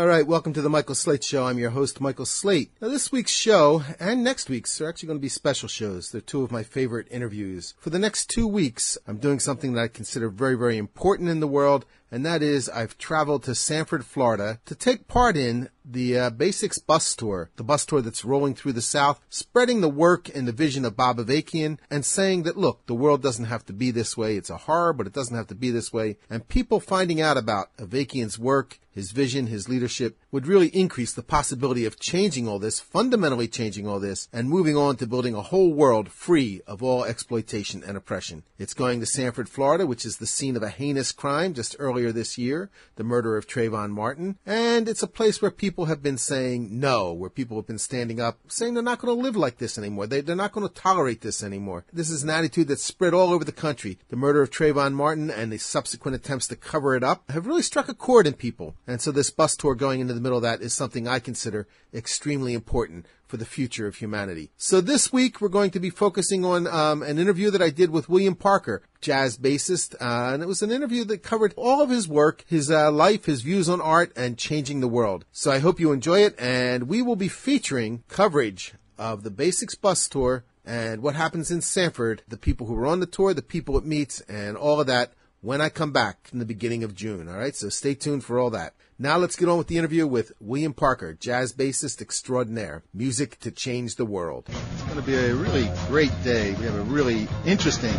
All right, welcome to the Michael Slate Show. I'm your host, Michael Slate. Now, this week's show and next week's are actually going to be special shows. They're two of my favorite interviews. For the next 2 weeks, I'm doing something that I consider very, very important in the world, and that is I've traveled to Sanford, Florida to take part in the Basics bus tour, the bus tour that's rolling through the South, spreading the work and the vision of Bob Avakian and saying that, look, the world doesn't have to be this way. It's a horror, but it doesn't have to be this way. And people finding out about Avakian's work, his vision, his leadership, would really increase the possibility of changing all this, fundamentally changing all this, and moving on to building a whole world free of all exploitation and oppression. It's going to Sanford, Florida, which is the scene of a heinous crime just earlier this year, the murder of Trayvon Martin. And it's a place where people have been saying no, where people have been standing up, saying they're not going to live like this anymore. They're not going to tolerate this anymore. This is an attitude that's spread all over the country. The murder of Trayvon Martin and the subsequent attempts to cover it up have really struck a chord in people. And so this bus tour going into the middle of that is something I consider extremely important for the future of humanity. So this week we're going to be focusing on an interview that I did with William Parker, jazz bassist, and it was an interview that covered all of his work, his life, his views on art, and changing the world. So I hope you enjoy it, and we will be featuring coverage of the Basics bus tour and what happens in Sanford, the people who were on the tour, the people it meets, and all of that when I come back in the beginning of June. All right, so stay tuned for all that. Now let's get on with the interview with William Parker, jazz bassist extraordinaire. Music to change the world. It's going to be a really great day. We have a really interesting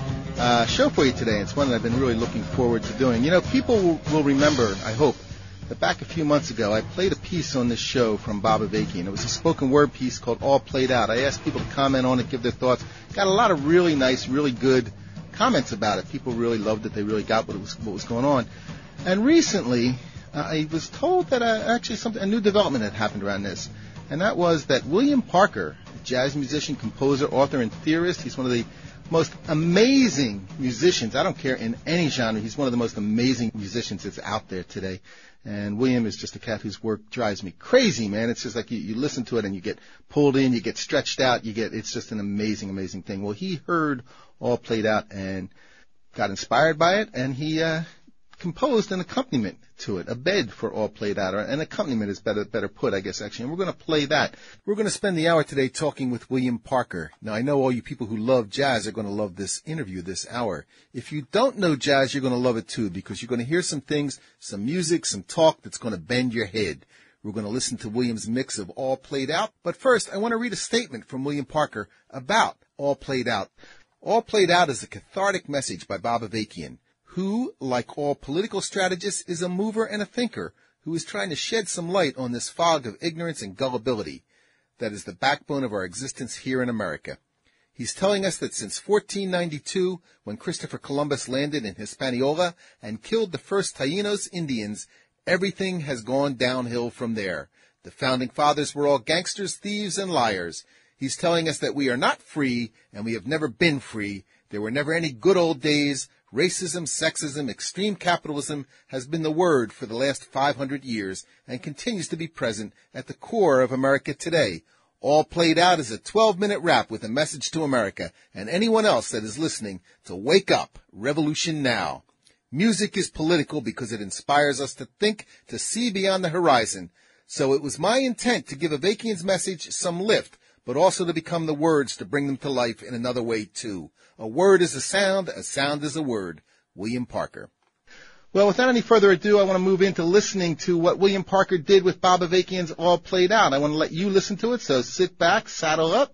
show for you today. It's one that I've been really looking forward to doing. You know, people will remember, I hope, that back a few months ago I played a piece on this show from Bob Avakian. It was a spoken word piece called All Played Out. I asked people to comment on it, give their thoughts. Got a lot of really nice, really good comments about it. People really loved it. They really got what was going on. And recently, I was told that actually a new development had happened around this, and that was that William Parker, a jazz musician, composer, author, and theorist, he's one of the most amazing musicians. I don't care in any genre. He's one of the most amazing musicians that's out there today. And William is just a cat whose work drives me crazy, man. It's just like you listen to it and you get pulled in, you get stretched out, it's just an amazing, amazing thing. Well, he heard All Played Out and got inspired by it, and he composed an accompaniment to it, a bed for All Played Out, or an accompaniment is better put, I guess, actually. And we're going to play that. We're going to spend the hour today talking with William Parker. Now, I know all you people who love jazz are going to love this interview, this hour. If you don't know jazz, you're going to love it too, because you're going to hear some things, some music, some talk that's going to bend your head. We're going to listen to William's mix of All Played Out. But first, I want to read a statement from William Parker about All Played Out. All Played Out is a cathartic message by Bob Avakian, who, like all political strategists, is a mover and a thinker who is trying to shed some light on this fog of ignorance and gullibility that is the backbone of our existence here in America. He's telling us that since 1492, when Christopher Columbus landed in Hispaniola and killed the first Taínos Indians, everything has gone downhill from there. The founding fathers were all gangsters, thieves, and liars. He's telling us that we are not free, and we have never been free. There were never any good old days. Racism, sexism, extreme capitalism has been the word for the last 500 years and continues to be present at the core of America today. All Played Out is a 12-minute rap with a message to America and anyone else that is listening to wake up, revolution now. Music is political because it inspires us to think, to see beyond the horizon. So it was my intent to give Avakian's message some lift, but also to become the words to bring them to life in another way too. A word is a sound is a word. William Parker. Well, without any further ado, I want to move into listening to what William Parker did with Bob Avakian's All Played Out. I want to let you listen to it, so sit back, saddle up,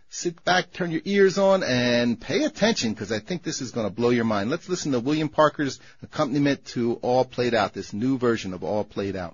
turn your ears on, and pay attention, because I think this is going to blow your mind. Let's listen to William Parker's accompaniment to All Played Out, this new version of All Played Out.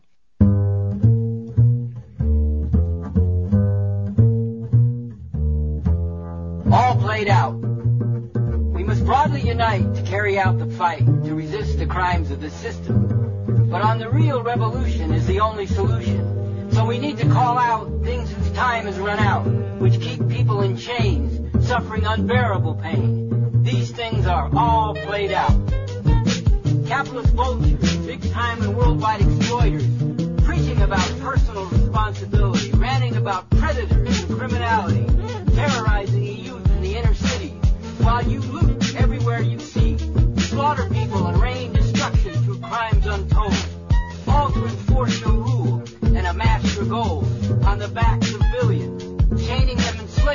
All played out. We must broadly unite to carry out the fight, to resist the crimes of the system. But on the real revolution is the only solution. So we need to call out things whose time has run out, which keep people in chains, suffering unbearable pain. These things are all played out. Capitalist vultures, big-time and worldwide exploiters, preaching about personal responsibility, ranting about predators and criminality, terrorizing the youth in the inner cities, while you loot everywhere you see, slaughter people and rain destruction through crimes untold, all to enforce your rule.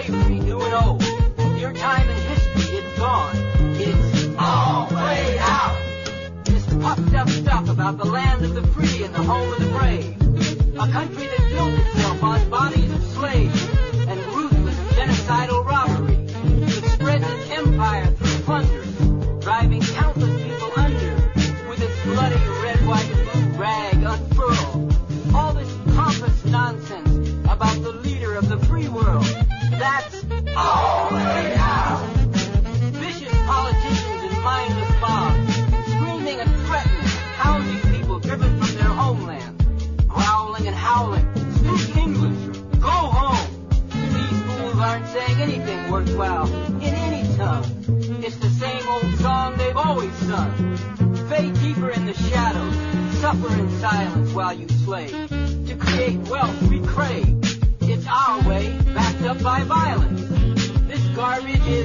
slavery, new and old. Your time in history, it's gone. It's all played out. This puffed up stuff about the land of the free and the home of the brave. A country that built itself on bodies of slaves and ruthless genocidal robbery. That spreads its empire through plunder, driving countless people under with its bloody red, white, and blue rag unfurled. All this pompous nonsense about the leader of the free world. That's all laid out. Vicious politicians and mindless mobs, screaming and threatening, hounding people driven from their homeland, growling and howling, speak English, go home. These fools aren't saying anything worthwhile in any tongue. It's the same old song they've always sung. Fade deeper in the shadows, suffer in silence while you slave. To create wealth we crave. It's our way, backed up by violence. This garbage is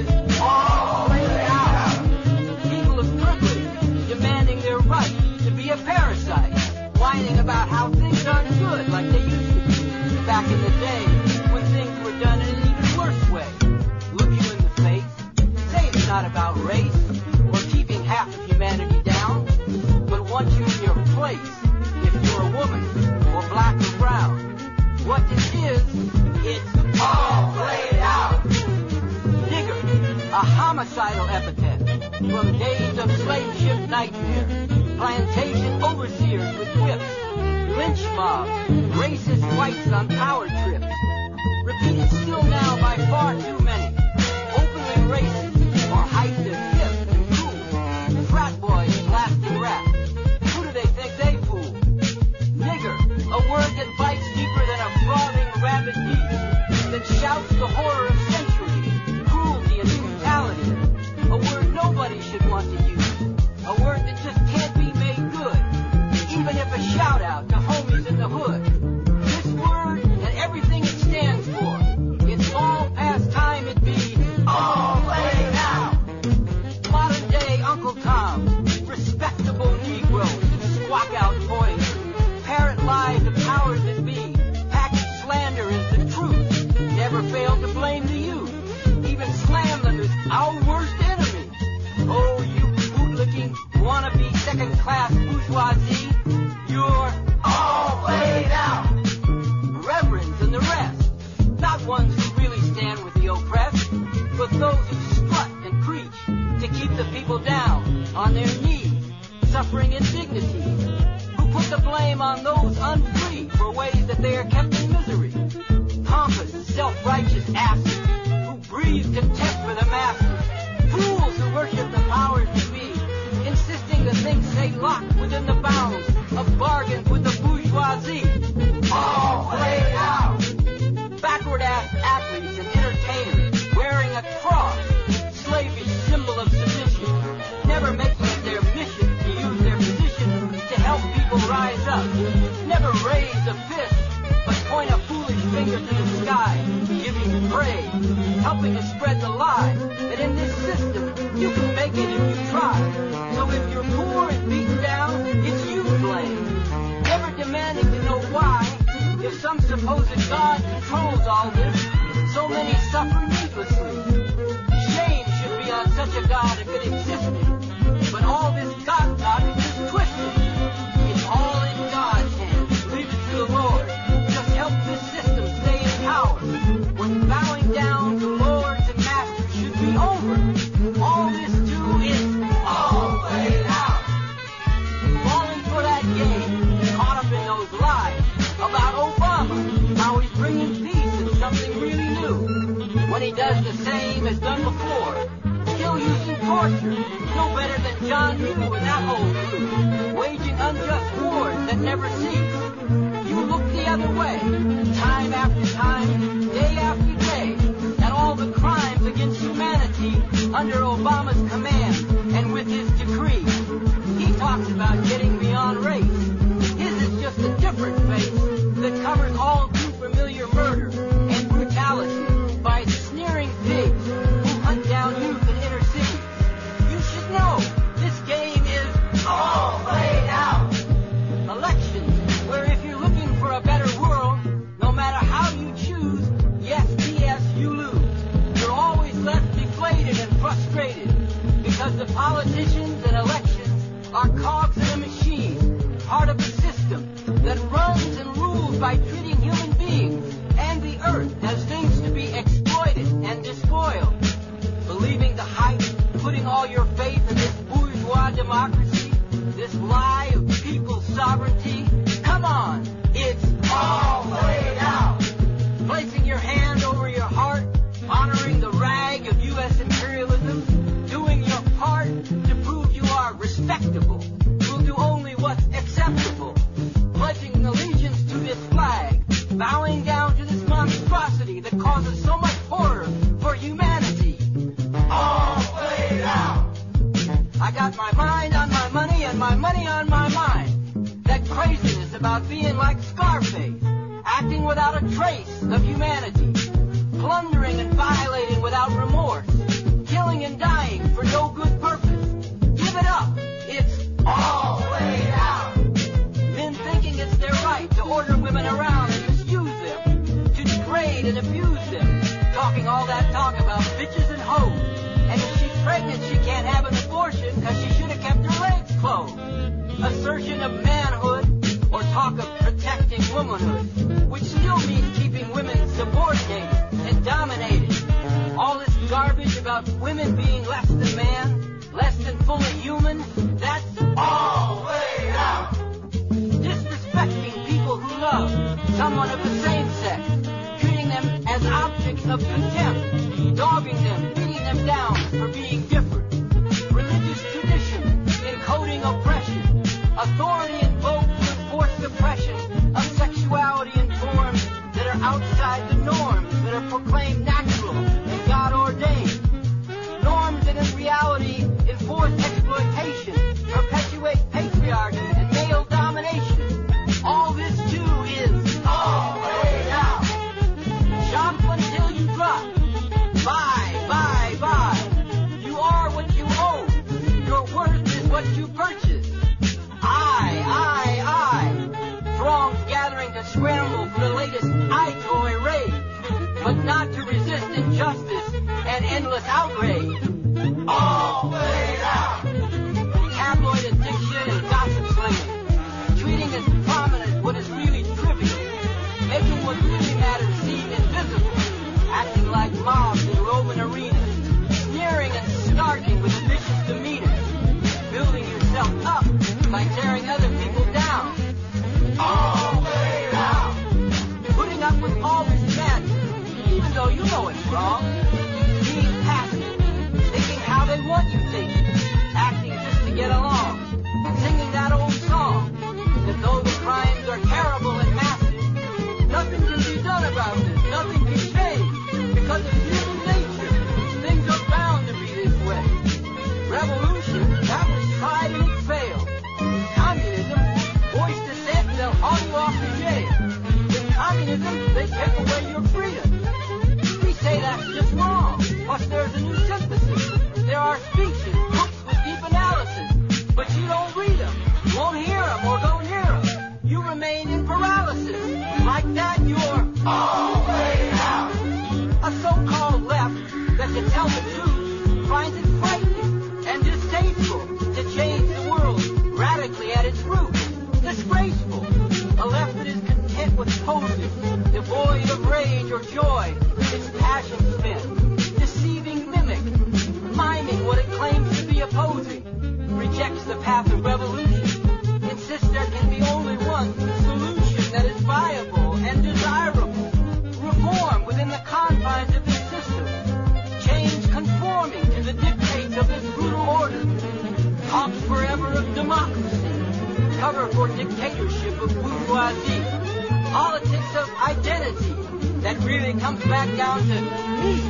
all laid out. People of privilege demanding their right to be a parasite, whining about how things aren't good like they used to be back in the day when things were done in an even worse way. Look you in the face, say it's not about race or keeping half of humanity down, but want you in your place if you're a woman or black or brown. What this is, it's all played out. Nigger, a homicidal epithet from days of slave ship nightmare, plantation overseers with whips, lynch mobs, racist whites on power trips, repeated still now by far too many, openly racist or hype their hips and cool, frat boys blasting rap. Who do they think they fool? Nigger, a word that bites deeper than a frothing rabid beast, that shouts the horror of centuries, cruelty and brutality. A word nobody should want to use. A word that just can't be made good, even if a shout out to homies in the hood. This word and everything it stands for, it's long past time it be all laid out. Modern day Uncle Tom, respectable Negroes, squawk out poison, parrot lies of powers that be, package slander as the truth, never fail to blame the youth, even slam them as our worst enemy. Oh, you bootlicking, wannabe second-class bourgeoisie, you're all laid out. Reverends and the rest, not ones who really stand with the oppressed, but those who strut and preach to keep the people down on their knees, suffering indignity, who put the blame on those unfree for ways that they are kept in misery. Pompous, self-righteous asses who breathe contempt for the masses, fools who worship the powers that be, insisting the things they lock within the bounds of bargains with the bourgeoisie. All laid out. Backward-ass athletes and entertainers wearing a cross, slavish symbol of submission, never making it their mission to use their position to help people rise up, never raise a fist, but point a foolish finger to the sky, giving praise, helping to spread the lie that in this system you can make it if you try. So if you're poor and beaten down, it's you to blame, never demanding to know why, if some supposed God controls all this, so many suffer needlessly. Shame should be on such a God if it existed, but all this God talk is just twisted. It's all in God's hands, leave it to the Lord. Just help this system stay in power. When bowing down to lords and masters should be over, all this too is all laid out. Falling for that game, caught up in those lies about Obama, how he's bringing peace and something really new, when he does the same as done before, still using torture, no better than John Yoo and that whole crew, waging unjust wars that never cease. You look the other way, time after time, day after day, at all the crimes against humanity under Obama's command and with his decree. He talks about getting beyond race. His is just a different face that covers all too familiar murder and brutality by sneering pigs who hunt down youth in inner cities. You should know this game is all laid out. Elections, where if you're looking for a better world, no matter how you choose, yes, BS, you lose. causes so much horror for humanity. All played out. I got my mind on my money and my money on my mind. That craziness about being like Scarface, acting without a trace of humanity, plundering and violating without remorse, killing and dying for no good purpose. Give it up. It's all played out. Men thinking it's their right to order women around and misuse them, to degrade and abuse them, talking all that talk about bitches and hoes. And if she's pregnant, she can't have an abortion because she should have kept her legs closed. Assertion of manhood or talk of protecting womanhood, which still means keeping women subordinated and dominated. All this garbage about women being less than man, less than fully human, that's all laid out. Disrespecting people who love someone of the same sex, treating them as objects of contempt, dogging them, beating them down for being different. Religious tradition encoding oppression, authority invoked to enforce suppression of sexuality in forms that are outside the norms that are proclaimed natural and God-ordained. Norms that in reality enforce exploitation, perpetuate patriarchy and male domination. All this too is all laid out. Shop until you drop. Buy. You are what you own. Your worth is what you purchase. I. Throngs gathering to scramble for the latest eye-toy rage, but not to resist injustice and endless outrage. All laid out. Tabloid addiction and gossip slinging, treating as prominent what is really trivial, making what really matters seem invisible, acting like mobs in Roman arenas, sneering and snarking with a vicious demeanor, building yourself up by tearing other people down. All laid out. Putting up with all this madness, even though you know it's wrong. Being passive, thinking how they want you thinking, acting just to get along, singing that old song, that though the crimes are terrible and massive, nothing can be done about this, nothing can change, because it's human nature. Things are bound to be this way. Revolution, that was tried and it failed. Communism, voice dissent, they'll haul you off to jail. With communism, they take away your freedom. We say that's just wrong. Plus there's a new synthesis. There are speeches, books with deep analysis, but you don't read them, won't hear them or go near them. You remain in paralysis. Like that, you're all laid out. A so-called left that, to tell the truth, finds it frightening and distasteful to change the world radically at its roots. Disgraceful. A left that is content with posing, devoid of rage or joy, its passion spent, deceiving mimic, miming what it claims to be opposing, rejects the path of revolution, insists there can be only one solution that is viable and desirable, reform within the confines of this system, change conforming to the dictates of this brutal order, talks forever of democracy, cover for dictatorship of bourgeoisie, politics of identity that really comes back down to me.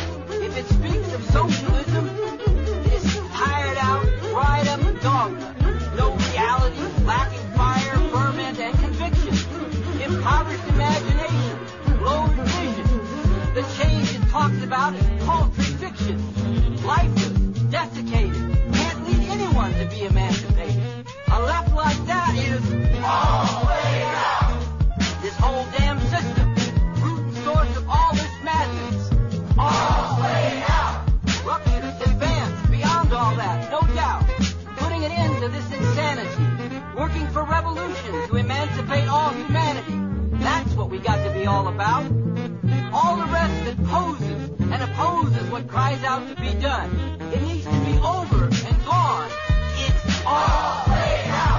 If it speaks of socialism, it is tired out, dried up dogma, no reality, lacking fire, ferment, and conviction, impoverished imagination, blurred vision. The change it talks about is paltry fiction, lifeless, desiccated, can't lead anyone to be emancipated. A left like that is all laid out. This whole damn system, root and source of all this madness, all laid out. Ruptures, advance, beyond all that, no doubt. Putting an end to this insanity, working for revolution to emancipate all humanity. That's what we got to be all about. All the rest that poses and opposes what cries out to be done, it needs to be over and gone. It's all laid out.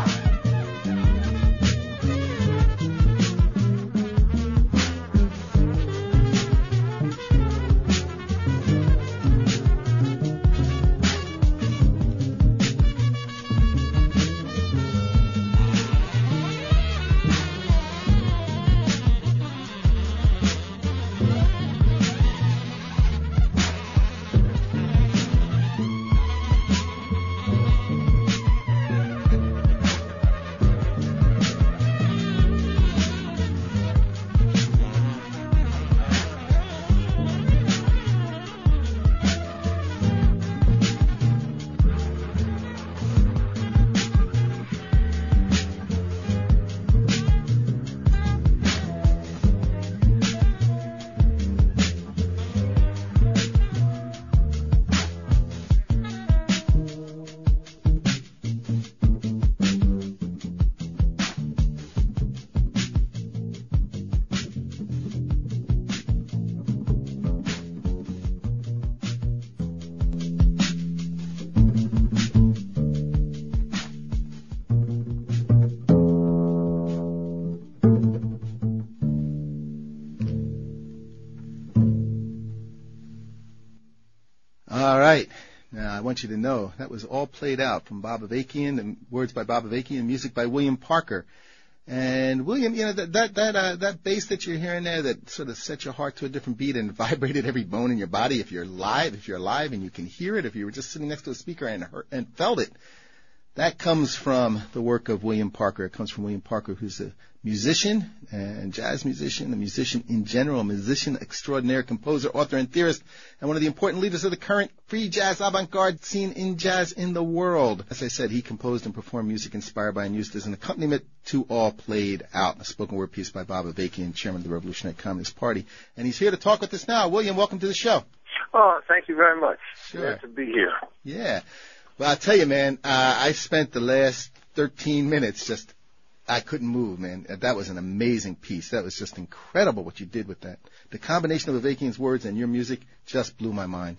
All right. Now, I want you to know that was all played out from Bob Avakian, and words by Bob Avakian, music by William Parker. And William, that bass that you're hearing there that sort of set your heart to a different beat and vibrated every bone in your body. If you're alive and you can hear it, if you were just sitting next to a speaker and felt it, that comes from the work of William Parker. It comes from William Parker, who's a musician and jazz musician, a musician in general, a musician extraordinaire, composer, author, and theorist, and one of the important leaders of the current free jazz avant-garde scene in jazz in the world. As I said, he composed and performed music inspired by and used as an accompaniment to All Played Out, a spoken word piece by Bob Avakian, chairman of the Revolutionary Communist Party. And he's here to talk with us now. William, welcome to the show. Oh, thank you very much. Sure. Glad to be here. Yeah. Well, I'll tell you, man, I spent the last 13 minutes I couldn't move, man. That was an amazing piece. That was just incredible what you did with that. The combination of Avakian's words and your music just blew my mind.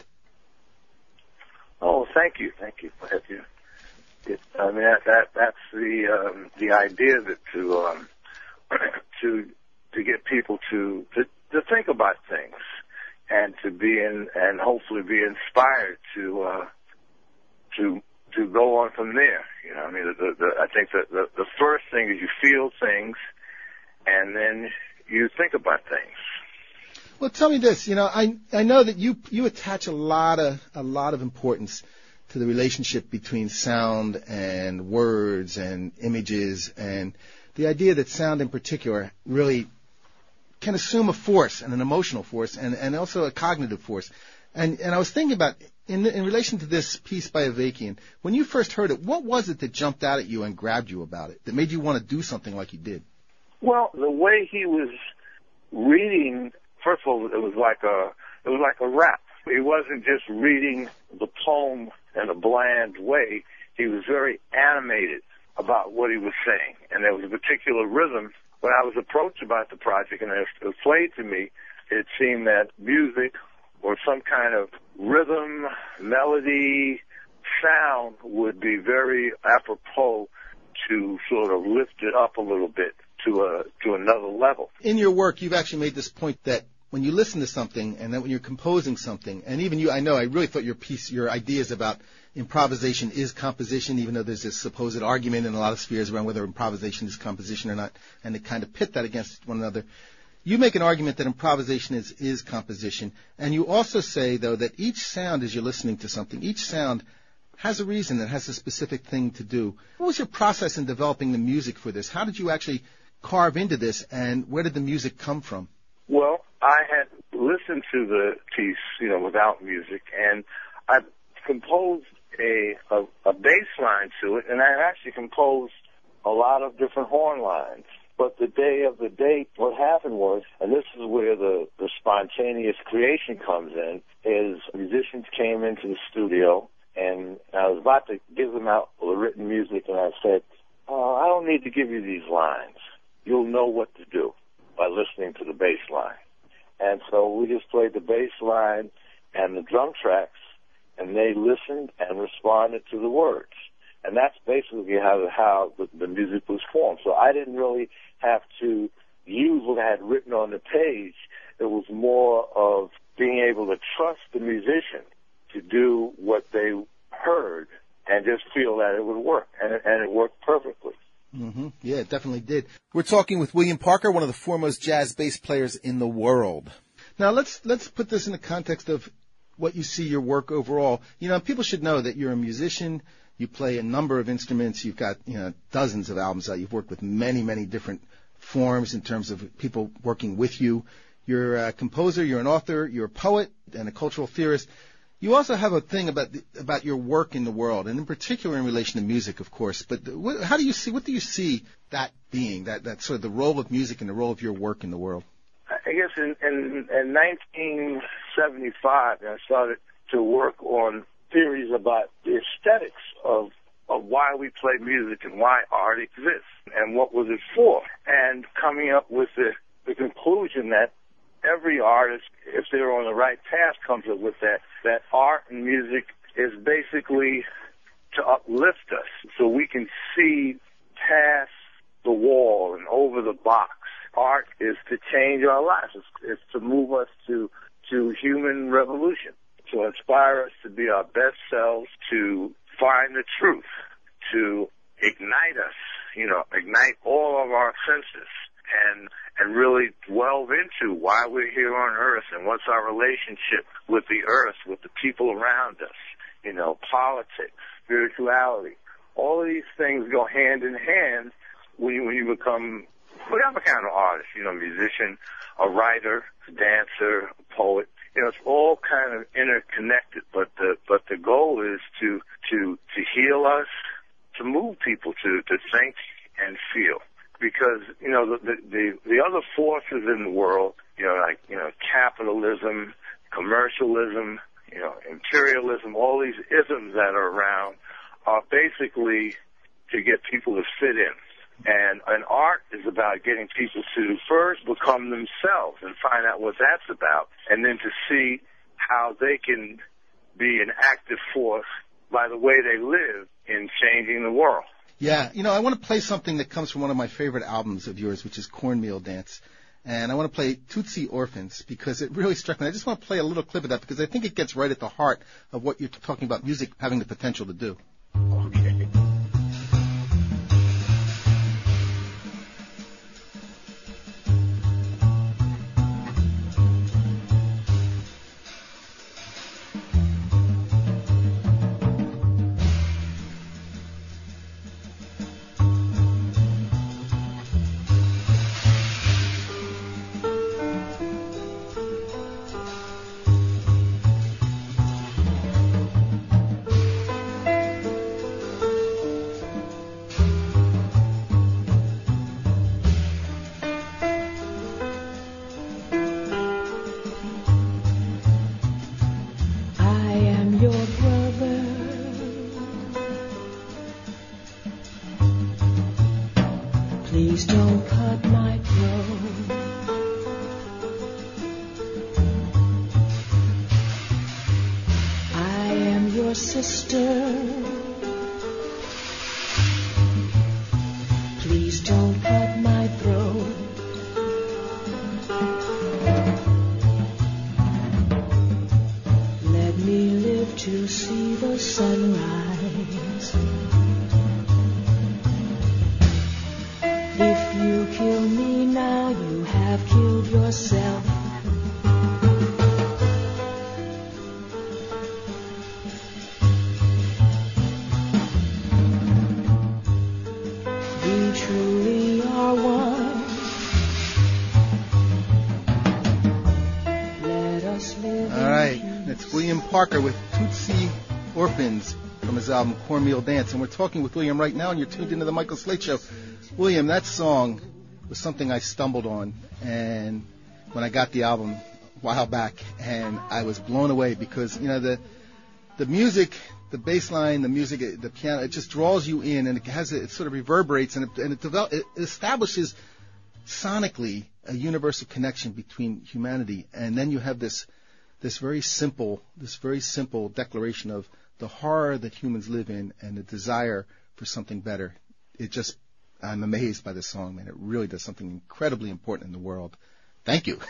Oh, thank you. Thank you. That's the idea that to get people to think about things and to be and hopefully be inspired to go on from there. You know, I mean, I think that the first thing is you feel things, and then you think about things. Well, tell me this. You know, I know that you attach a lot of importance to the relationship between sound and words and images, and the idea that sound in particular really can assume a force and an emotional force and also a cognitive force. And I was thinking about, in relation to this piece by Avakian, when you first heard it, what was it that jumped out at you and grabbed you about it, that made you want to do something like you did? Well, the way he was reading, first of all, it was like a rap. He wasn't just reading the poem in a bland way. He was very animated about what he was saying, and there was a particular rhythm. When I was approached about the project and it was played to me, it seemed that music or some kind of rhythm, melody, sound would be very apropos to sort of lift it up a little bit to another level. In your work, you've actually made this point that when you listen to something and then when you're composing something, and even you, I really thought your ideas about improvisation is composition, even though there's this supposed argument in a lot of spheres around whether improvisation is composition or not, and they kind of pit that against one another. You make an argument that improvisation is composition, and you also say, though, that each sound as you're listening to something, each sound has a reason, it has a specific thing to do. What was your process in developing the music for this? How did you actually carve into this, and where did the music come from? Well, I had listened to the piece, without music, and I composed a bass line to it, and I actually composed a lot of different horn lines. But the day of the date, what happened was, and this is where the spontaneous creation comes in, is musicians came into the studio, and I was about to give them out the written music, and I said, I don't need to give you these lines. You'll know what to do by listening to the bass line. And so we just played the bass line and the drum tracks, and they listened and responded to the words. And that's basically how the music was formed. So I didn't really have to use what I had written on the page. It was more of being able to trust the musician to do what they heard and just feel that it would work. And it worked perfectly. Mm-hmm. Yeah, it definitely did. We're talking with William Parker, one of the foremost jazz bass players in the world. Now, let's put this in the context of what you see your work overall. People should know that you're a musician. You play a number of instruments. You've got, dozens of albums out. You've worked with many, many different forms in terms of people working with you. You're a composer. You're an author. You're a poet and a cultural theorist. You also have a thing about your work in the world, and in particular in relation to music, of course. But what do you see that being, that sort of the role of music and the role of your work in the world? I guess in 1975, I started to work on theories about the aesthetics of why we play music and why art exists and what was it for, and coming up with the conclusion that every artist, if they're on the right path, comes up with that art and music is basically to uplift us so we can see past the wall and over the box. Art is to change our lives. It's to move us to human revolution. to inspire us to be our best selves, to find the truth, to ignite us, ignite all of our senses and really delve into why we're here on earth and what's our relationship with the earth, with the people around us, politics, spirituality. All of these things go hand in hand when you become whatever kind of artist, musician, a writer, a dancer, a poet. It's all kind of interconnected, but the goal is to heal us, to move people to think and feel. Because, the other forces in the world, like capitalism, commercialism, imperialism, all these isms that are around are basically to get people to fit in. And art is about getting people to first become themselves and find out what that's about, and then to see how they can be an active force by the way they live in changing the world. Yeah, I want to play something that comes from one of my favorite albums of yours, which is Cornmeal Dance. And I want to play Tootsie Orphans because it really struck me. I just want to play a little clip of that because I think it gets right at the heart of what you're talking about music having the potential to do. Okay. Please don't cut my throat. I am your sister. Please don't cut my throat. Let me live to see the sunrise. If you kill me now, you have killed yourself. We truly are one. Let us live. All right, that's William Parker with Tootsie Orphans from his album Cornmeal Dance. And we're talking with William right now, and you're tuned into the Michael Slate Show. William, that song was something I stumbled on, and when I got the album a while back, and I was blown away because, the music, the bass line, the music, the piano, it just draws you in, and it sort of reverberates, and it establishes sonically a universal connection between humanity, and then you have this very simple declaration of the horror that humans live in and the desire for something better. I'm amazed by this song, man. It really does something incredibly important in the world. Thank you.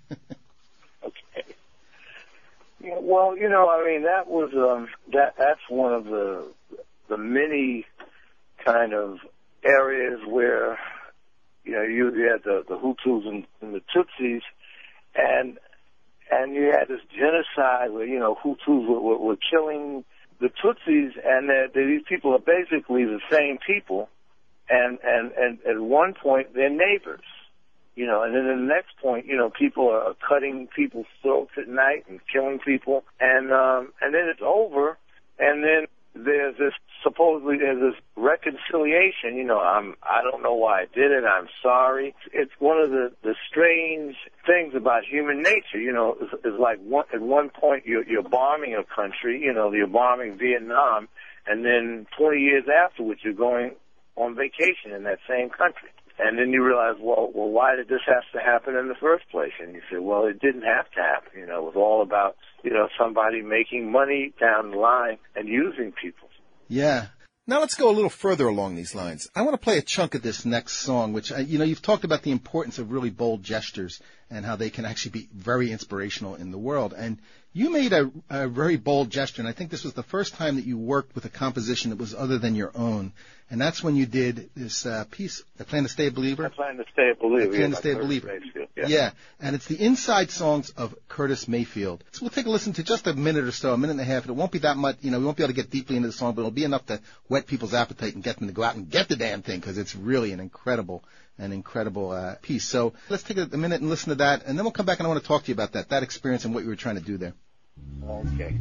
Okay. Yeah, well, that was that's one of the many kind of areas where you had the Hutus and the Tutsis, and you had this genocide where Hutus were killing the Tutsis, and these people are basically the same people. And at one point, they're neighbors, and then at the next point, people are cutting people's throats at night and killing people, and then it's over, and then there's supposedly this reconciliation, I don't know why I did it, I'm sorry. It's one of the strange things about human nature, it's like at one point you're bombing a country, you're bombing Vietnam, and then 20 years afterwards you're going on vacation in that same country. And then you realize, well, why did this have to happen in the first place? And you say, well, it didn't have to happen. It was all about, somebody making money down the line and using people. Yeah. Now let's go a little further along these lines. I want to play a chunk of this next song, which, you've talked about the importance of really bold gestures and how they can actually be very inspirational in the world. And you made a very bold gesture, and I think this was the first time that you worked with a composition that was other than your own. And that's when you did this piece, I Plan to Stay a Believer. I Plan to Stay a Believer. I Plan to Stay a Believer. Yeah, and it's the inside songs of Curtis Mayfield. So we'll take a listen to just a minute or so, a minute and a half. It won't be that much, we won't be able to get deeply into the song, but it'll be enough to whet people's appetite and get them to go out and get the damn thing, because it's really an incredible piece. So let's take a minute and listen to that, and then we'll come back and I want to talk to you about that experience and what you were trying to do there. Okay.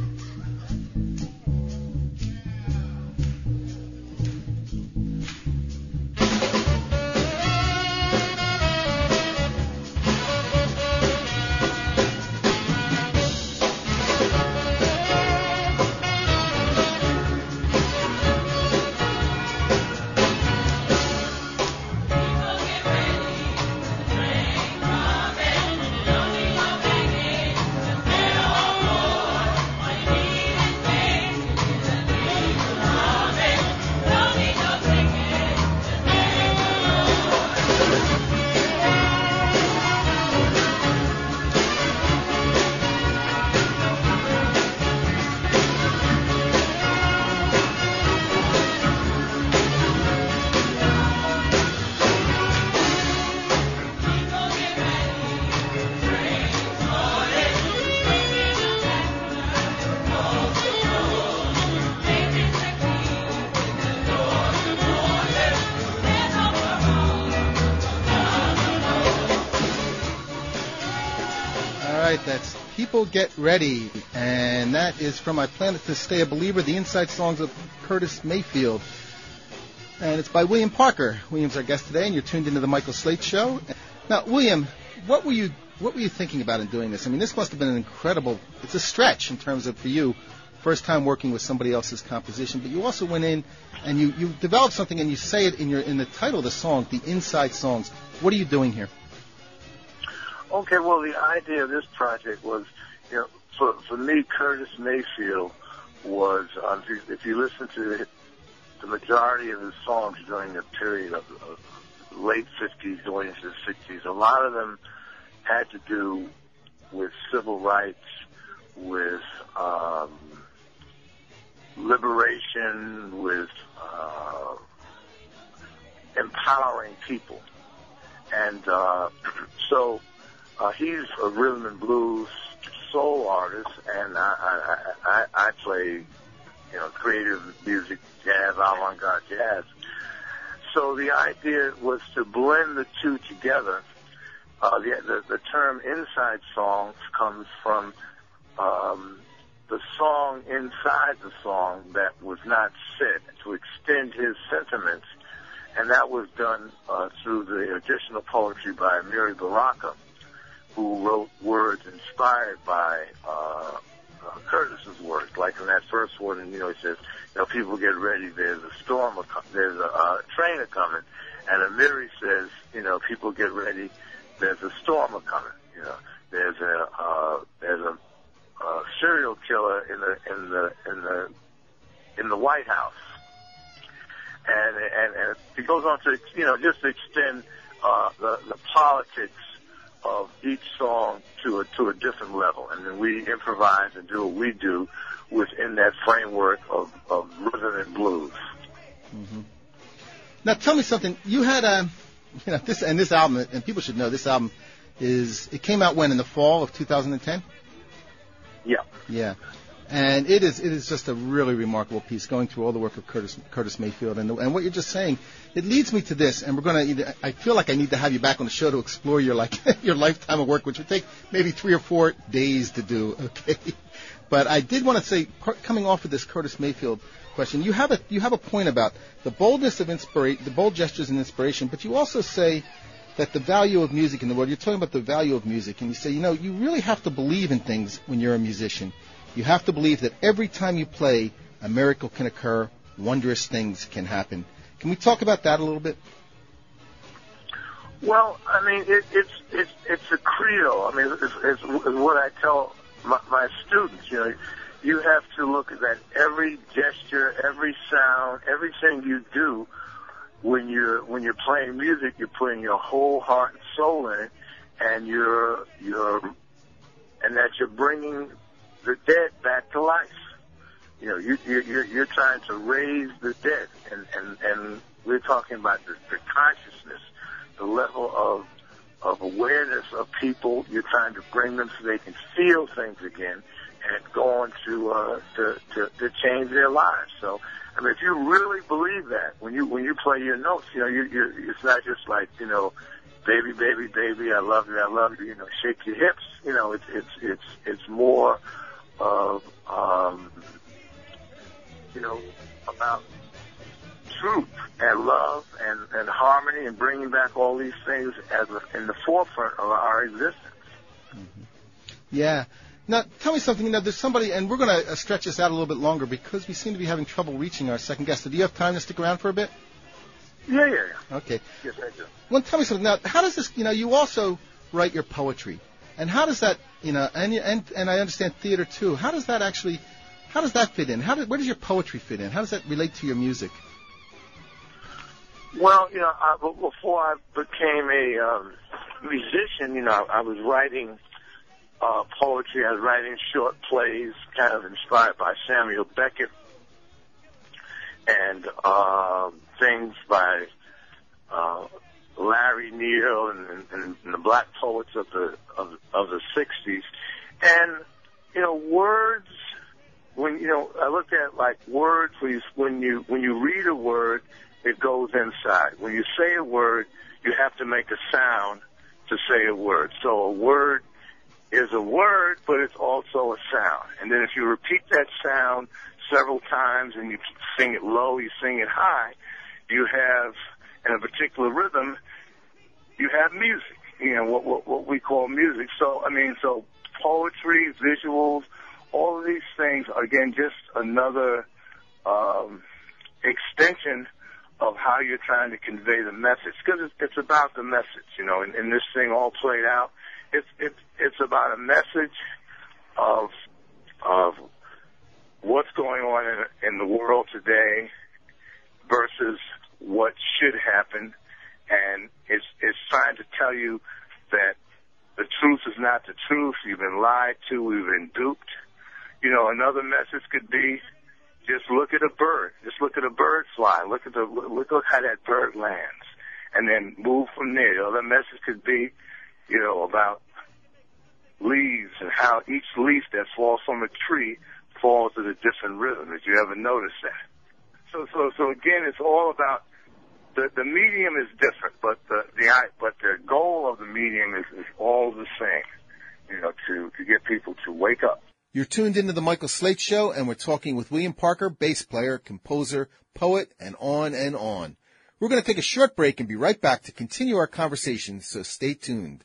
That's People Get Ready, and that is from I Plan to Stay a Believer, the inside songs of Curtis Mayfield, and it's by William Parker. William's our guest today, and you're tuned into the Michael Slate Show. Now, William, what were you thinking about in doing this? I mean, this must have been an incredible, it's a stretch in terms of, for you, first time working with somebody else's composition, but you also went in and you developed something, and you say it in the title of the song, the inside songs. What are you doing here? Okay, well, the idea of this project was, for me, Curtis Mayfield was, if you listen to the majority of his songs during the period of late 50s going into the 60s, a lot of them had to do with civil rights, with liberation, with empowering people. And so he's a rhythm and blues soul artist, and I play, creative music, jazz, avant-garde jazz. So the idea was to blend the two together. The term inside songs comes from the song inside the song that was not said, to extend his sentiments, and that was done through the additional poetry by Amiri Baraka, who wrote words inspired by Curtis's words. Like in that first one, he says, people get ready, there's a storm, there's a train a-coming. And Amiri says, people get ready, there's a storm a-coming. There's a serial killer in the White House. And it goes on to, just to extend the politics of each song to a different level, and then we improvise and do what we do within that framework of rhythm and blues. Mm-hmm. Now, tell me something. You had this album, and people should know this album it came out when, in the fall of 2010? Yeah. Yeah. And it is just a really remarkable piece, going through all the work of Curtis Mayfield. And what you're just saying, it leads me to this, and I feel like I need to have you back on the show to explore your lifetime of work, which would take maybe 3 or 4 days to do, okay? But I did want to say, coming off of this Curtis Mayfield question, you have a point about the boldness of the bold gestures and inspiration, but you also say that the value of music in the world, you're talking about the value of music, and you say, you really have to believe in things when you're a musician. You have to believe that every time you play, a miracle can occur, wondrous things can happen. Can we talk about that a little bit? Well, I mean, it's a credo. I mean, it's what I tell my students. You have to look at that every gesture, every sound, everything you do when you're playing music. You're putting your whole heart and soul in it, and that you're bringing the dead back to life. You know, you're trying to raise the dead, and we're talking about the consciousness, the level of awareness of people. You're trying to bring them so they can feel things again and go on to change their lives. So, I mean, if you really believe that, when you play your notes, you know, it's not just like, you know, baby, baby, baby, I love you, you know, shake your hips. You know, it's more of, you know, about truth and love and harmony and bringing back all these things in the forefront of our existence. Mm-hmm. Yeah. Now, tell me something. You know, there's somebody, and we're going to stretch this out a little bit longer because we seem to be having trouble reaching our second guest. So do you have time to stick around for a bit? Yeah. Okay. Yes, I do. Well, tell me something. Now, how does this, you know, you also write your poetry. And how does that, you know, and I understand theater too. How does that fit in? Where does your poetry fit in? How does that relate to your music? Well, you know, before I became a musician, you know, I was writing poetry. I was writing short plays, kind of inspired by Samuel Beckett, and things by Larry Neal and the black poets of the 60s. And you know, words. When you know, I look at like words. When you read a word, it goes inside. When you say a word, you have to make a sound to say a word. So a word is a word, but it's also a sound. And then if you repeat that sound several times and you sing it low, you sing it high, you have, in a particular rhythm, you have music, you know, what we call music. So, I mean, so poetry, visuals, all of these things are, again, just another extension of how you're trying to convey the message. Because it's about the message, you know, and this thing all played out. It's about a message of what's going on in the world today versus what should happen, and it's trying to tell you that the truth is not the truth. You've been lied to. We've been duped. You know, another message could be just look at a bird. Just look at a bird fly. Look how that bird lands, and then move from there. The other message could be, you know, about leaves and how each leaf that falls from a tree falls at a different rhythm. Did you ever notice that? So again, it's all about the medium is different, but the goal of the medium is all the same. You know, to get people to wake up. You're tuned into the Michael Slate Show, and we're talking with William Parker, bass player, composer, poet, and on and on. We're going to take a short break and be right back to continue our conversation, so stay tuned.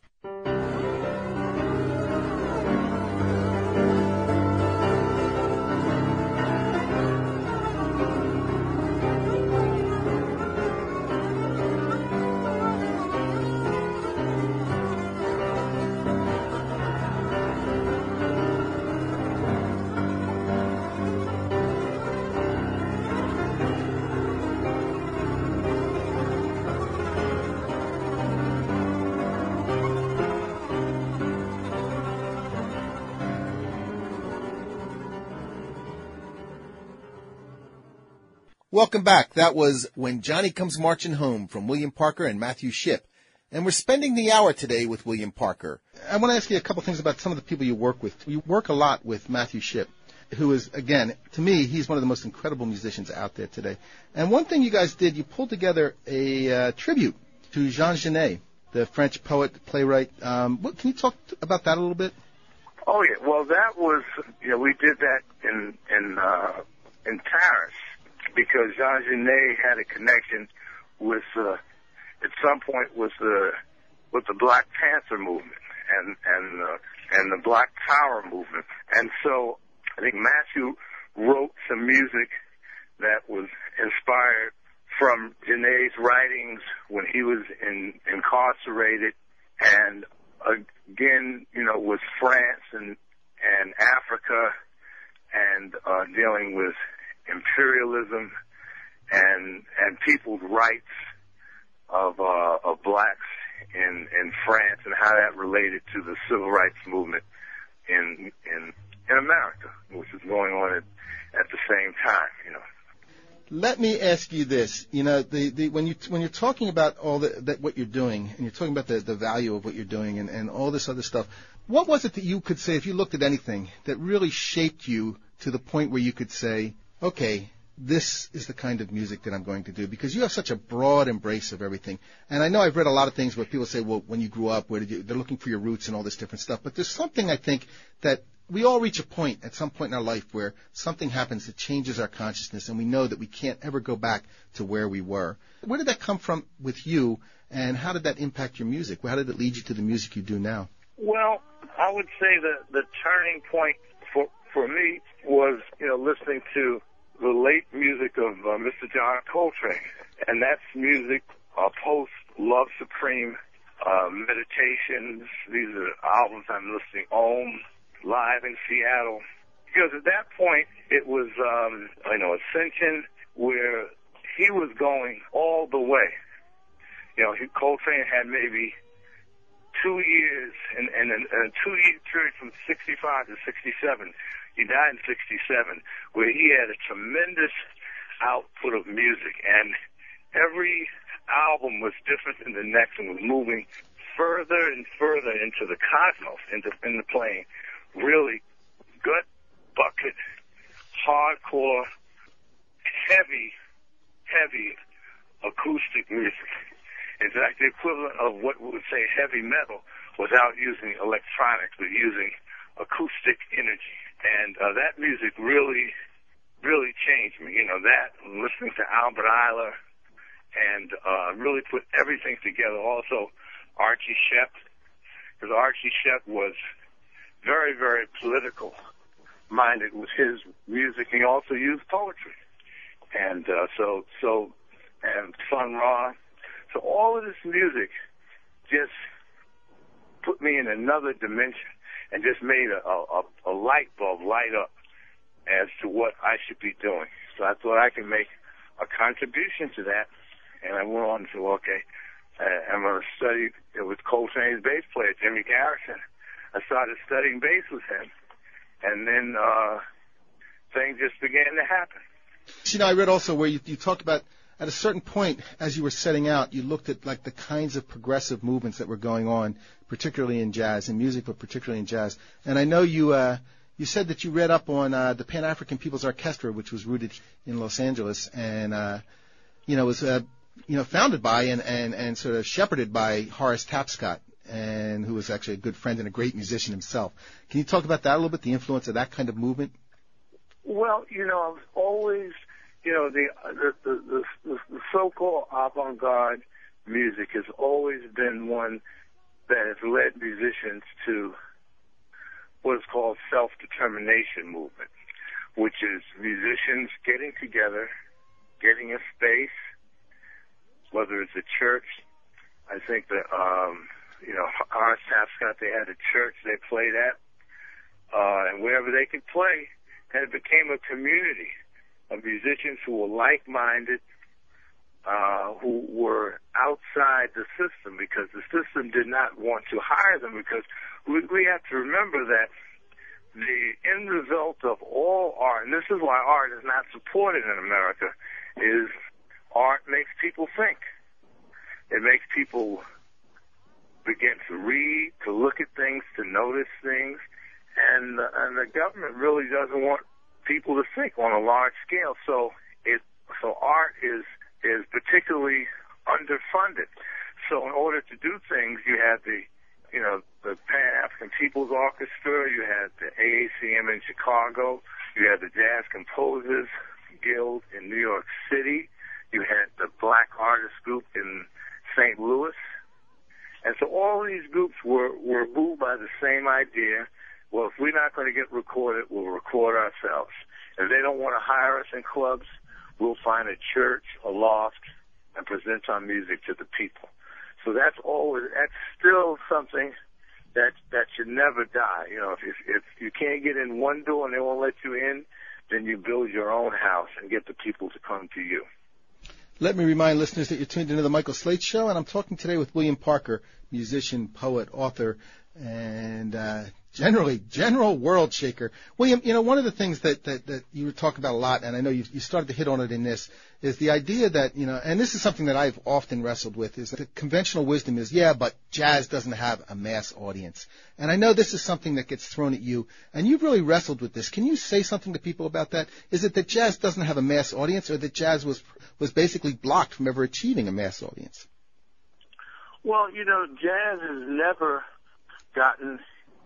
Welcome back. That was When Johnny Comes Marching Home from William Parker and Matthew Shipp. And we're spending the hour today with William Parker. I want to ask you a couple things about some of the people you work with. You work a lot with Matthew Shipp, who is, again, to me, he's one of the most incredible musicians out there today. And one thing you guys did, you pulled together a tribute to Jean Genet, the French poet, playwright. Can you talk about that a little bit? Oh, yeah. Well, that was, you know, we did that in Paris, because Jean Genet had a connection with, at some point, with the Black Panther movement and the Black Power movement. And so I think Matthew wrote some music that was inspired from Genet's writings when he was incarcerated, and again, you know, with France and Africa, and dealing with imperialism and people's rights of blacks in France and how that related to the civil rights movement in America, which is going on at the same time, you know. Let me ask you this. You know, when you're talking about all that what you're doing, and you're talking about the value of what you're doing and all this other stuff, what was it that you could say, if you looked at anything, that really shaped you to the point where you could say, okay, this is the kind of music that I'm going to do? Because you have such a broad embrace of everything. And I know I've read a lot of things where people say, well, when you grew up, they're looking for your roots and all this different stuff. But there's something, I think, that we all reach a point at some point in our life where something happens that changes our consciousness, and we know that we can't ever go back to where we were. Where did that come from with you, and how did that impact your music? How did it lead you to the music you do now? Well, I would say the turning point for me was, you know, listening to the late music of Mr. John Coltrane, and that's music post Love Supreme, Meditations. These are albums I'm listening on. Live in Seattle, because at that point it was, Ascension, where he was going all the way. You know, Coltrane had maybe 2 years, and a 2-year period from 65 to 67. He died in 67, where he had a tremendous output of music, and every album was different than the next and was moving further and further into the cosmos, into the plane. Really gut bucket, hardcore, heavy acoustic music. It's like the equivalent of what we would say heavy metal without using electronics, but using acoustic energy. And that music really changed me. You know, that, listening to Albert Ayler, and really put everything together. Also, Archie Shepp, because Archie Shepp was very, very political minded with his music. He also used poetry, and and Sun Ra. So all of this music just put me in another dimension and just made a light bulb light up as to what I should be doing. So I thought I could make a contribution to that, and I went on to I'm going to study with Coltrane's bass player Jimmy Garrison. I started studying bass with him, and then things just began to happen. You know, I read also where you talked about at a certain point, as you were setting out, you looked at like the kinds of progressive movements that were going on, particularly in jazz, in music, but particularly in jazz. And I know you said that you read up on the Pan-African People's Orchestra, which was rooted in Los Angeles, and was founded by and sort of shepherded by Horace Tapscott, and who was actually a good friend and a great musician himself. Can you talk about that a little bit, the influence of that kind of movement? Well, you know, I've always, you know, the so-called avant-garde music has always been one that has led musicians to what is called self-determination movement, which is musicians getting together, getting a space, whether it's a church. I think that, Horace Tapscott, they had a church they played at, and wherever they could play, and it became a community of musicians who were like-minded, who were outside the system, because the system did not want to hire them, because we have to remember that the end result of all art, and this is why art is not supported in America, is art makes people think. It makes people begin to read, to look at things, to notice things, and the government really doesn't want people to think on a large scale. So art is particularly underfunded. So in order to do things, you had the Pan-African People's Orchestra, you had the AACM in Chicago, you had the Jazz Composers Guild in New York City, you had the Black Artists Group in St. Louis. And so all these groups were moved by the same idea. Well, if we're not going to get recorded, we'll record ourselves. If they don't want to hire us in clubs, we'll find a church, a loft, and present our music to the people. So that's still something that should never die. You know, if you can't get in one door and they won't let you in, then you build your own house and get the people to come to you. Let me remind listeners that you're tuned into the Michael Slate Show, and I'm talking today with William Parker, musician, poet, author, and general world shaker. William, one of the things that you talk about a lot, and I know you started to hit on it in this, is the idea that, and this is something that I've often wrestled with, is that the conventional wisdom is, but jazz doesn't have a mass audience. And I know this is something that gets thrown at you, and you've really wrestled with this. Can you say something to people about that? Is it that jazz doesn't have a mass audience, or that jazz was basically blocked from ever achieving a mass audience? Well, jazz has never gotten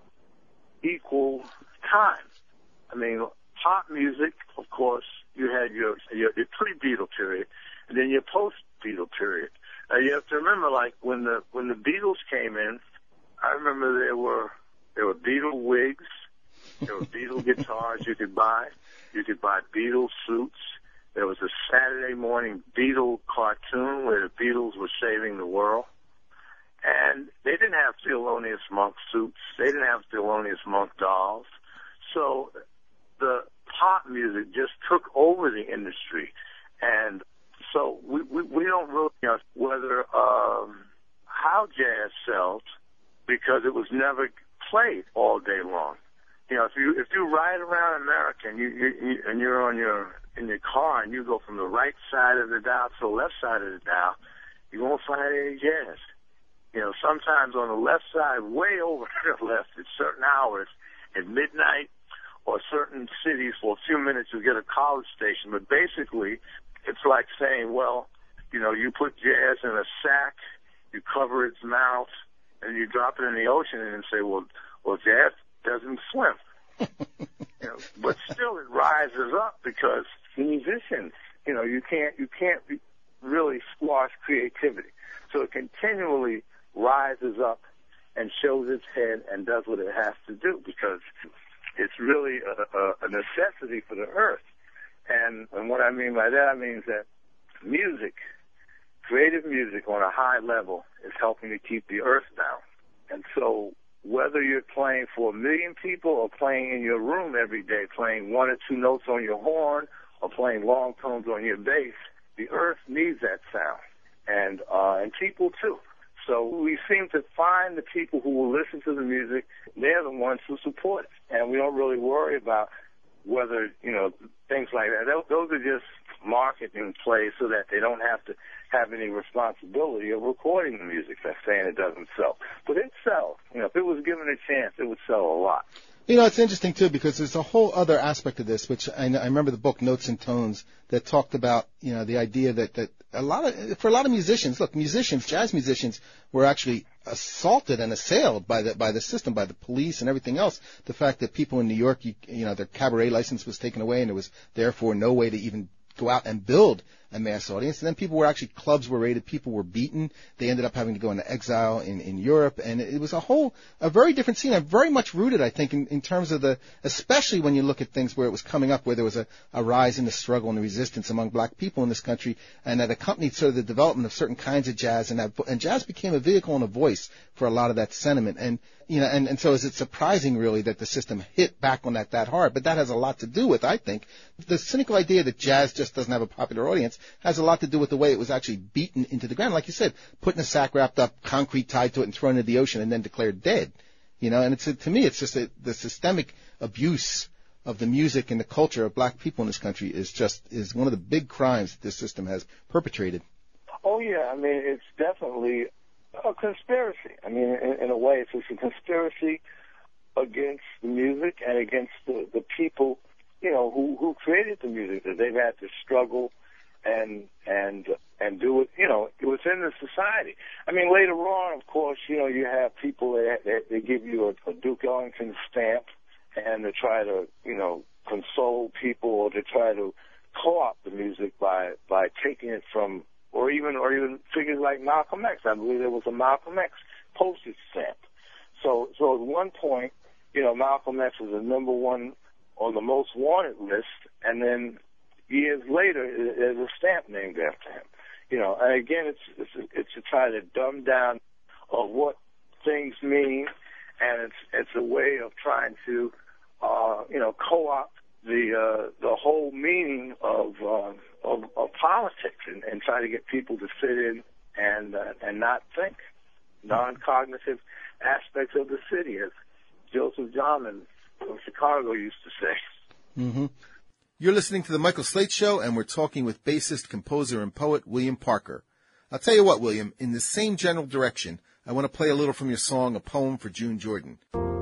equal time. I mean, pop music, of course, you had your pre-Beatle period, and then your post-Beatle period. You have to remember, like when the Beatles came in, I remember there were Beatle wigs, there were Beatle guitars you could buy. You could buy Beatle suits. There was a Saturday morning Beatle cartoon where the Beatles were saving the world. And they didn't have Thelonious Monk suits. They didn't have Thelonious Monk dolls. So the pop music just took over the industry. And so we don't really know whether how jazz sells, because it was never played all day long. If you ride around America and you're in your car and you go from the right side of the dial to the left side of the dial, you won't find any jazz. Sometimes on the left side, way over to the left at certain hours, at midnight, or certain cities for a few minutes you'll get a college station. But basically, it's like saying, you put jazz in a sack, you cover its mouth, and you drop it in the ocean and say, well, jazz doesn't swim. But still it rises up because the musicians, you can't really squash creativity. So it continually rises up and shows its head and does what it has to do, because it's really a necessity for the earth. And what I mean by that, I mean that music, creative music on a high level, is helping to keep the earth down. And so whether you're playing for 1 million people or playing in your room every day, playing 1 or 2 notes on your horn or playing long tones on your bass, the earth needs that sound, and people too. So we seem to find the people who will listen to the music, they're the ones who support it. And we don't really worry about whether, things like that. Those are just marketing plays so that they don't have to have any responsibility of recording the music. That's saying it doesn't sell. But it sells. If it was given a chance, it would sell a lot. It's interesting, too, because there's a whole other aspect of this, which I remember the book Notes and Tones that talked about, the idea that for a lot of musicians, jazz musicians were actually assaulted and assailed by the system, by the police and everything else. The fact that people in New York, their cabaret license was taken away, and there was therefore no way to even go out and build a mass audience. And then clubs were raided, people were beaten. They ended up having to go into exile in Europe. And it was a very different scene. I'm very much rooted, I think, in terms of especially when you look at things where it was coming up, where there was a rise in the struggle and the resistance among black people in this country, and that accompanied sort of the development of certain kinds of jazz, and jazz became a vehicle and a voice for a lot of that sentiment. And so is it surprising, really, that the system hit back on that hard? But that has a lot to do with, I think, the cynical idea that jazz just doesn't have a popular audience has a lot to do with the way it was actually beaten into the ground. Like you said, put in a sack, wrapped up, concrete tied to it, and thrown into the ocean, and then declared dead. And to me, it's just the systemic abuse of the music and the culture of black people in this country is one of the big crimes that this system has perpetrated. Oh, yeah. I mean, it's definitely a conspiracy. I mean, in a way, it's just a conspiracy against the music and against the people, who created the music, that they've had to struggle and do it, within the society. I mean, later on, of course, you have people that they give you a Duke Ellington stamp, and to try to, console people, or to try to co-opt the music by taking it from, or even figures like Malcolm X. I believe there was a Malcolm X postage stamp. So at one point, Malcolm X was the number one on the most wanted list, and then years later, there's a stamp named after him. And again, it's to try to dumb down of what things mean, and it's a way of trying to, co-opt the whole meaning of of politics and try to get people to sit in and not think. Non-cognitive aspects of the city, as Joseph John from Chicago used to say. Mm-hmm. You're listening to The Michael Slate Show, and we're talking with bassist, composer, and poet William Parker. I'll tell you what, William, in the same general direction, I want to play a little from your song, A Poem for June Jordan.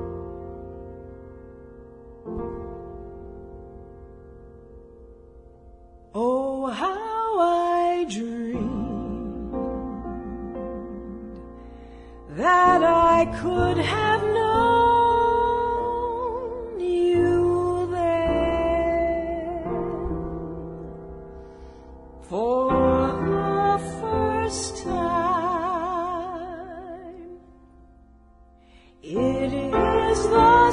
Oh, how I dreamed that I could have known you then for the first time. It is the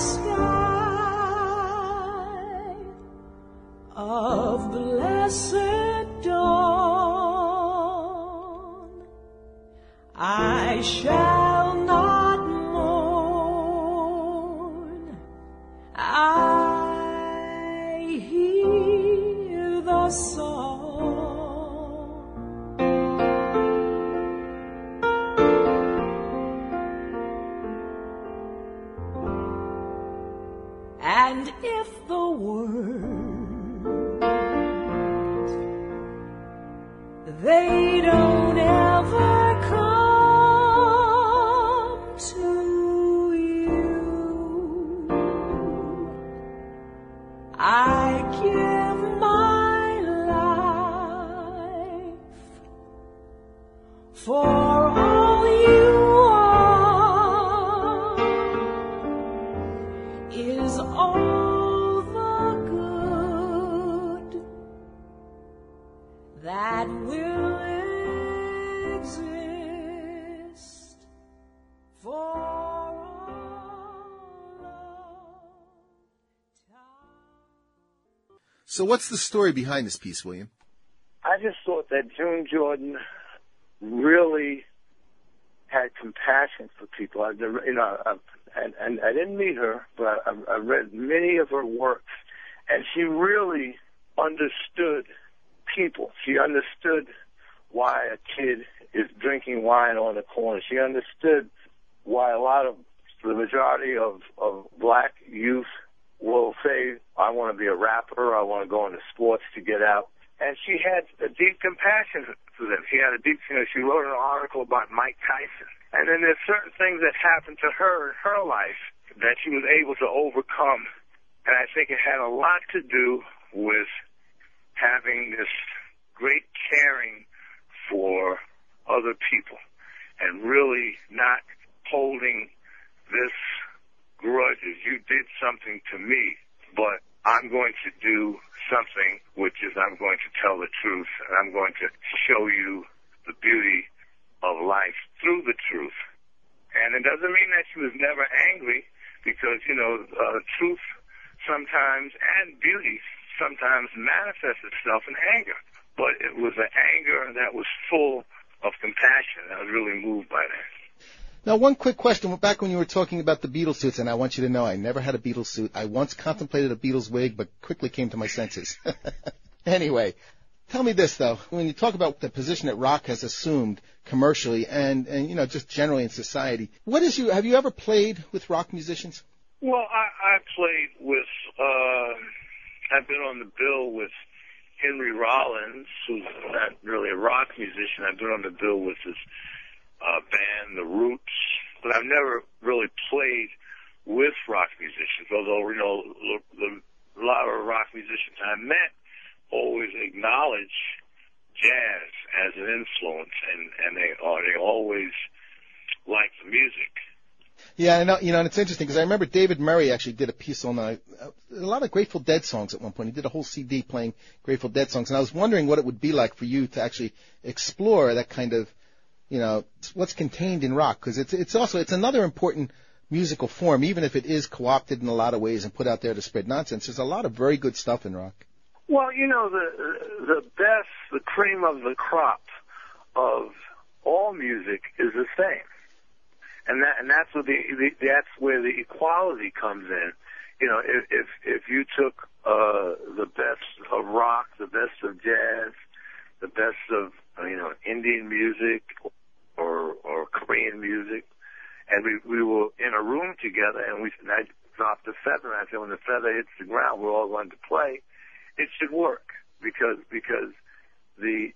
sky of blessed dawn. I shall not mourn. I hear the song. And if the words they don't ever come to you, I give my life for all you are is all the good that will exist for all of time. So what's the story behind this piece, William? I just thought that June Jordan really had compassion for people. I didn't meet her, but I read many of her works, and she really understood people. She understood why a kid is drinking wine on the corner. She understood why the majority of black youth will say, I want to be a rapper, I want to go into sports to get out. And she had a deep compassion for them. She wrote an article about Mike Tyson. And then there's certain things that happened to her in her life that she was able to overcome. And I think it had a lot to do with having this great caring for other people and really not holding this grudge as you did something to me, but I'm going to do something, which is I'm going to tell the truth, and I'm going to show you the beauty of life through the truth. And it doesn't mean that she was never angry, because, truth sometimes and beauty sometimes manifests itself in anger. But it was an anger that was full of compassion. I was really moved by that. Now, one quick question. Back when you were talking about the Beatles suits, and I want you to know I never had a Beatles suit. I once contemplated a Beatles wig, but quickly came to my senses. Anyway, tell me this, though. When you talk about the position that rock has assumed commercially and just generally in society, have you ever played with rock musicians? Well, I played with, I've been on the bill with Henry Rollins, who's not really a rock musician. I've been on the bill with his band, The Roots, but I've never really played with rock musicians, although, a lot of rock musicians I met always acknowledge jazz as an influence, and they always like the music. Yeah, and it's interesting because I remember David Murray actually did a piece on a lot of Grateful Dead songs at one point. He did a whole CD playing Grateful Dead songs, and I was wondering what it would be like for you to actually explore that kind of, what's contained in rock, because it's another important musical form, even if it is co-opted in a lot of ways and put out there to spread nonsense. There's a lot of very good stuff in rock. Well, the best, the cream of the crop of all music is the same. And that's where the equality comes in. If you took the best of rock, the best of jazz, recognize that when the feather hits the ground, we're all going to play. It should work because the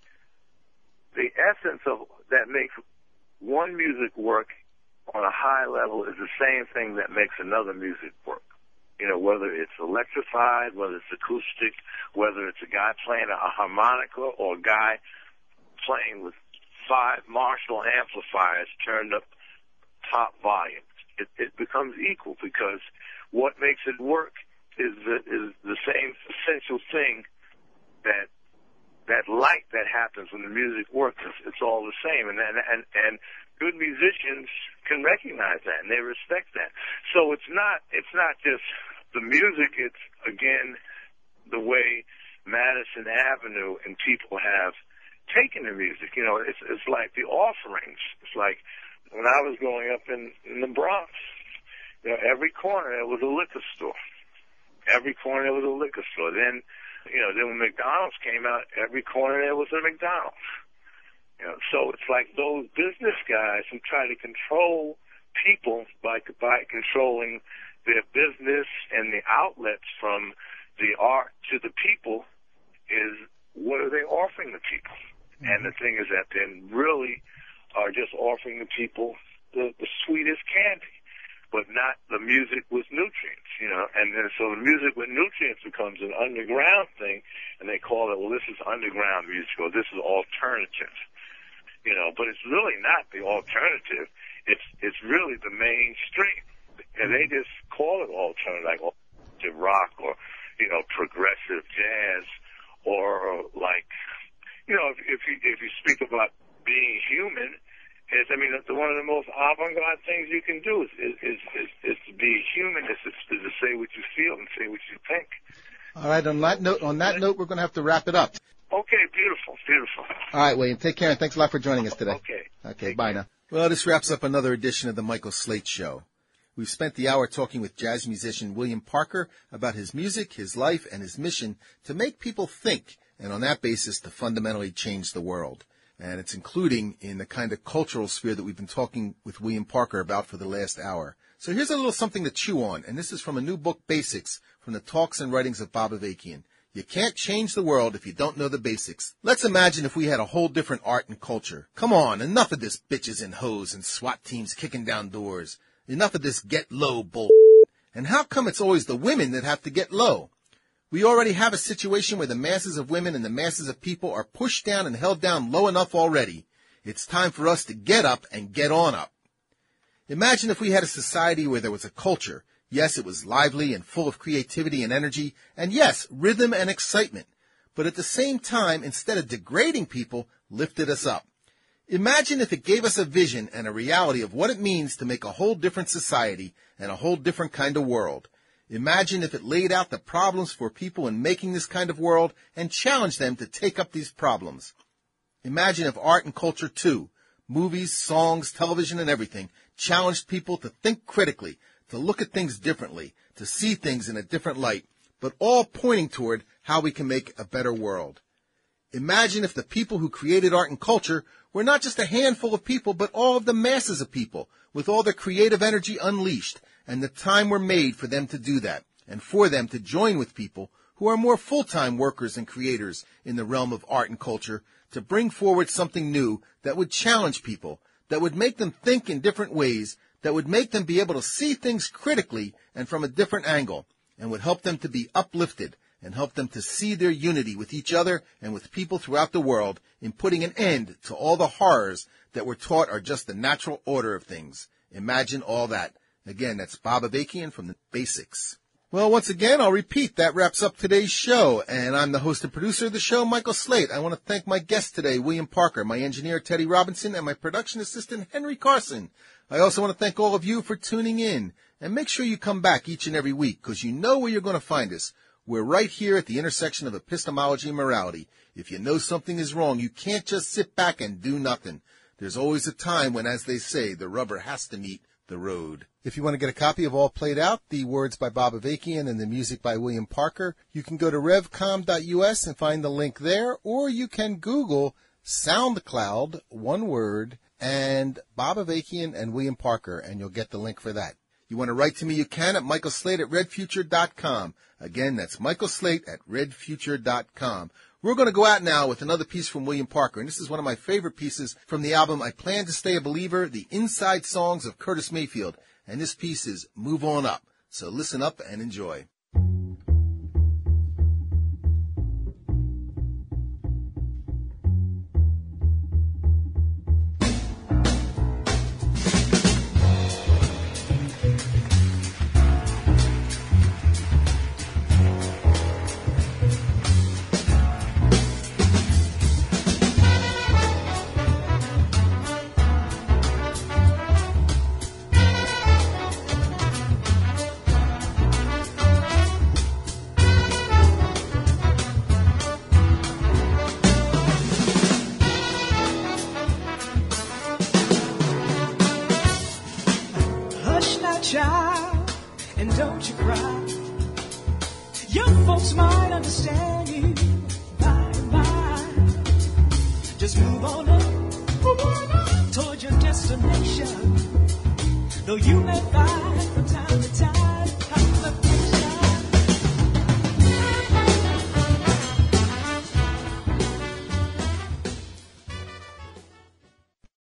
essence of that makes one music work on a high level is the same thing that makes another music work. You know, whether it's electrified, whether it's acoustic, whether it's a guy playing a harmonica or a guy playing with 5 Marshall amplifiers turned up top volume. It becomes equal because what makes it work is the same essential thing that light that happens when the music works. It's all the same, and good musicians can recognize that and they respect that. So it's not just the music. It's again the way Madison Avenue and people have taken the music. You know, it's like the offerings. It's like when I was growing up in the Bronx, you know, every corner there was a liquor store. Every corner there was a liquor store. Then when McDonald's came out, every corner there was a McDonald's. You know, so it's like those business guys who try to control people by controlling their business and the outlets from the art to the people is what are they offering the people? Mm-hmm. And the thing is that they really are just offering the people the sweetest candy, but not the music with nutrients, you know. And then so the music with nutrients becomes an underground thing, and they call it, well, this is underground music, or this is alternative, you know. But it's really not the alternative. It's really the mainstream, and they just call it alternative, like alternative rock, or, you know, progressive jazz, or like, you know, if you speak about being human, one of the most avant-garde things you can do is to be human, is to say what you feel and say what you think. All right. On that note, we're going to have to wrap it up. Okay. Beautiful. All right, William. Take care, and thanks a lot for joining us today. Okay. Bye now. Well, this wraps up another edition of the Michael Slate Show. We've spent the hour talking with jazz musician William Parker about his music, his life, and his mission to make people think, and on that basis to fundamentally change the world. And it's including in the kind of cultural sphere that we've been talking with William Parker about for the last hour. So here's a little something to chew on, and this is from a new book, Basics, from the talks and writings of Bob Avakian. You can't change the world if you don't know the basics. Let's imagine if we had a whole different art and culture. Come on, enough of this bitches and hoes and SWAT teams kicking down doors. Enough of this get low bull. And how come it's always the women that have to get low? We already have a situation where the masses of women and the masses of people are pushed down and held down low enough already. It's time for us to get up and get on up. Imagine if we had a society where there was a culture. Yes, it was lively and full of creativity and energy, and yes, rhythm and excitement. But at the same time, instead of degrading people, lifted us up. Imagine if it gave us a vision and a reality of what it means to make a whole different society and a whole different kind of world. Imagine if it laid out the problems for people in making this kind of world and challenged them to take up these problems. Imagine if art and culture too, movies, songs, television, and everything, challenged people to think critically, to look at things differently, to see things in a different light, but all pointing toward how we can make a better world. Imagine if the people who created art and culture were not just a handful of people, but all of the masses of people, with all their creative energy unleashed, and the time were made for them to do that, and for them to join with people who are more full-time workers and creators in the realm of art and culture to bring forward something new that would challenge people, that would make them think in different ways, that would make them be able to see things critically and from a different angle, and would help them to be uplifted and help them to see their unity with each other and with people throughout the world in putting an end to all the horrors that we're taught are just the natural order of things. Imagine all that. Again, that's Bob Avakian from the Basics. Well, once again, I'll repeat, that wraps up today's show, and I'm the host and producer of the show, Michael Slate. I want to thank my guest today, William Parker, my engineer, Teddy Robinson, and my production assistant, Henry Carson. I also want to thank all of you for tuning in, and make sure you come back each and every week, because you know where you're going to find us. We're right here at the intersection of epistemology and morality. If you know something is wrong, you can't just sit back and do nothing. There's always a time when, as they say, the rubber has to meet the road. If you want to get a copy of All Played Out, the words by Bob Avakian and the music by William Parker, you can go to revcom.us and find the link there, or you can Google SoundCloud, one word, and Bob Avakian and William Parker, and you'll get the link for that. You want to write to me, you can at michaelslate@redfuture.com. Again, that's michaelslate@redfuture.com. We're going to go out now with another piece from William Parker, and this is one of my favorite pieces from the album I Plan to Stay a Believer, the Inside Songs of Curtis Mayfield, and this piece is Move On Up. So listen up and enjoy. Child, and don't you cry. Your folks might understand you. Bye. Just move on up toward your destination. Though you may find from time to time